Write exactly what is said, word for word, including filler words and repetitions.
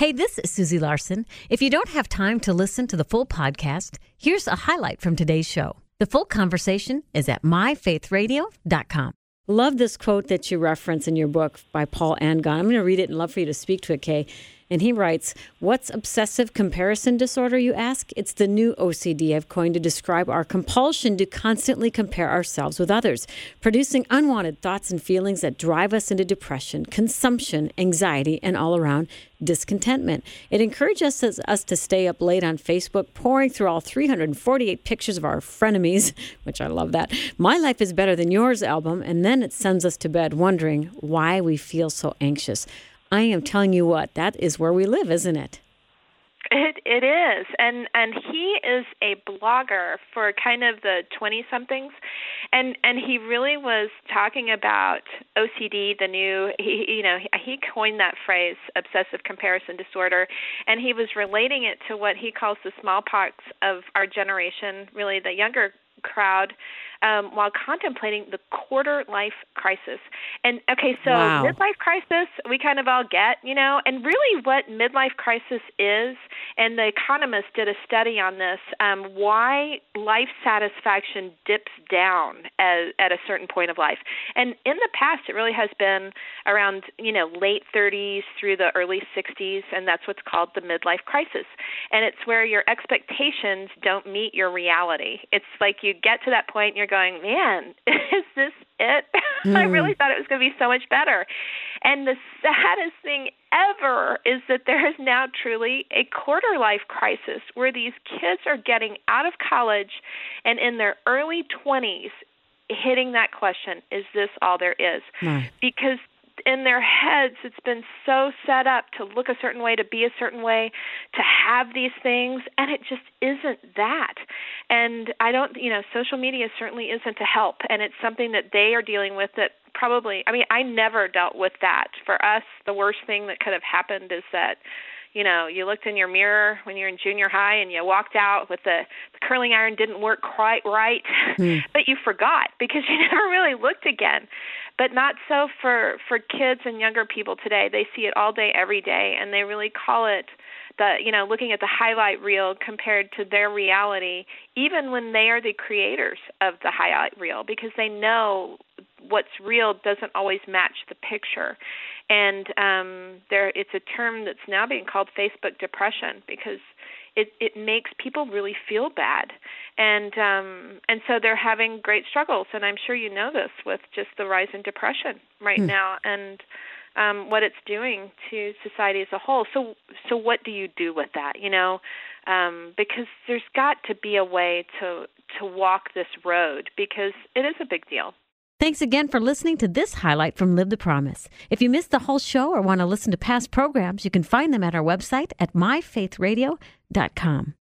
Hey, this is Susie Larson. If you don't have time to listen to the full podcast, here's a highlight from today's show. The full conversation is at my faith radio dot com. Love this quote that you reference in your book by Paul Angon. I'm going to read it and love for you to speak to it, Kay. And he writes, "What's obsessive comparison disorder, you ask? It's the new O C D I've coined to describe our compulsion to constantly compare ourselves with others, producing unwanted thoughts and feelings that drive us into depression, consumption, anxiety, and all-around discontentment. It encourages us, us to stay up late on Facebook, pouring through all three hundred forty-eight pictures of our frenemies," which I love that, "My Life is Better Than Yours" album, and then it sends us to bed wondering why we feel so anxious. I am telling you what, that is where we live, isn't it? It it is, and and he is a blogger for kind of the twenty-somethings, and and he really was talking about O C D, the new, he, you know, he coined that phrase, obsessive comparison disorder, and he was relating it to what he calls the smallpox of our generation, really the younger crowd, um, while contemplating the quarter life crisis. And okay, so wow. midlife crisis, we kind of all get, you know, and really what midlife crisis is, and The Economist did a study on this, um, why life satisfaction dips down as, at a certain point of life. And in the past, it really has been around, you know, late thirties through the early sixties, and that's what's called the midlife crisis. And it's where your expectations don't meet your reality. It's like you get to that point and you're going, man, is this it? Mm. I really thought it was going to be so much better. And the saddest thing ever is that there is now truly a quarter life crisis where these kids are getting out of college and in their early twenties hitting that question, is this all there is? Right. Because in their heads, it's been so set up to look a certain way, to be a certain way, to have these things, and it just isn't that. And I don't, you know, social media certainly isn't to help, and it's something that they are dealing with that probably, I mean, I never dealt with that. For us, the worst thing that could have happened is that, you know, you looked in your mirror when you were in junior high and you walked out with the, the curling iron didn't work quite right, mm. but you forgot because you never really looked again. But not so for, for kids and younger people today. They see it all day, every day, and they really call it the, you know, looking at the highlight reel compared to their reality, even when they are the creators of the highlight reel, because they know what's real doesn't always match the picture. And um, there, it's a term that's now being called Facebook depression because it, it makes people really feel bad. And um, and so they're having great struggles. And I'm sure you know this with just the rise in depression right mm. now and um, what it's doing to society as a whole. So so what do you do with that, you know? Um, because there's got to be a way to to walk this road because it is a big deal. Thanks again for listening to this highlight from Live the Promise. If you missed the whole show or want to listen to past programs, you can find them at our website at my faith radio dot com.